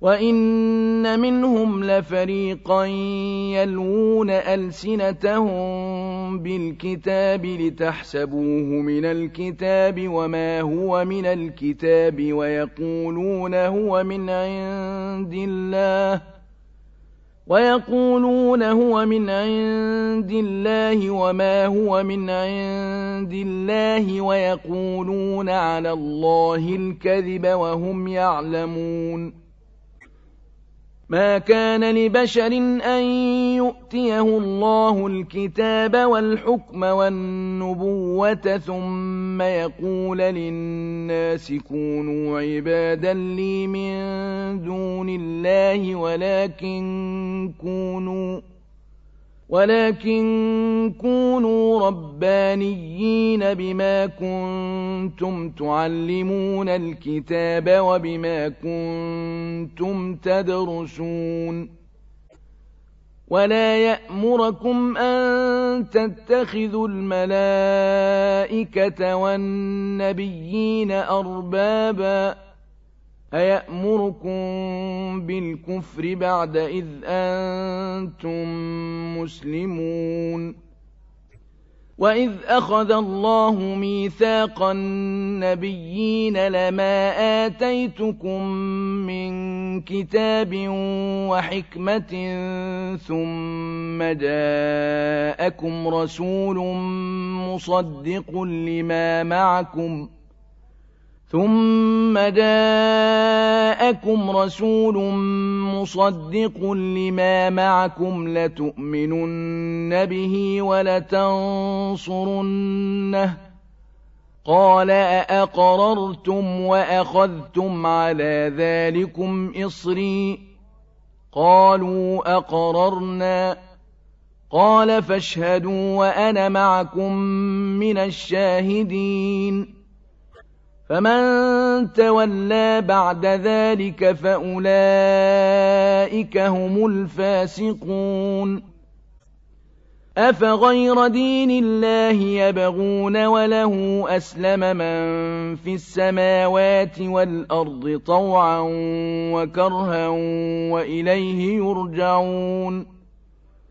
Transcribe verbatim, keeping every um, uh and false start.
وَإِنَّ مِنْهُمْ لَفَرِيقًا يَلْوُونَ أَلْسِنَتَهُم بِالْكِتَابِ لِتَحْسَبُوهُ مِنَ الْكِتَابِ وَمَا هُوَ مِنَ الْكِتَابِ وَيَقُولُونَ هُوَ مِنْ عِندِ اللَّهِ وَيَقُولُونَ هُوَ مِنْ عِندِ اللَّهِ وَمَا هُوَ مِنْ عِندِ اللَّهِ وَيَقُولُونَ عَلَى اللَّهِ الْكَذِبَ وَهُمْ يَعْلَمُونَ مَا كَانَ لِبَشَرٍ أَن يُؤْتِيَهُ اللَّهُ الْكِتَابَ وَالْحُكْمَ وَالنُّبُوَّةَ ثُمَّ يَقُولَ لِلنَّاسِ كُونُوا عِبَادًا لِّي مِن دُونِ اللَّهِ وَلَٰكِن كُونُوا ولكن كونوا ربانيين بما كنتم تعلمون الكتاب وبما كنتم تدرسون ولا يأمركم أن تتخذوا الملائكة والنبيين أربابا أيأمركم بالكفر بعد إذ أنتم مسلمون وإذ أخذ الله ميثاق النبيين لما آتيتكم من كتاب وحكمة ثم جاءكم رسول مصدق لما معكم ثم جاءكم رسول مصدق لما معكم لتؤمنن به ولتنصرنه قال أأقررتم وأخذتم على ذلكم إصري قالوا أقررنا قال فاشهدوا وأنا معكم من الشاهدين فمن تولى بعد ذلك فأولئك هم الفاسقون أفغير دين الله يبغون وله أسلم من في السماوات والأرض طوعا وكرها وإليه يرجعون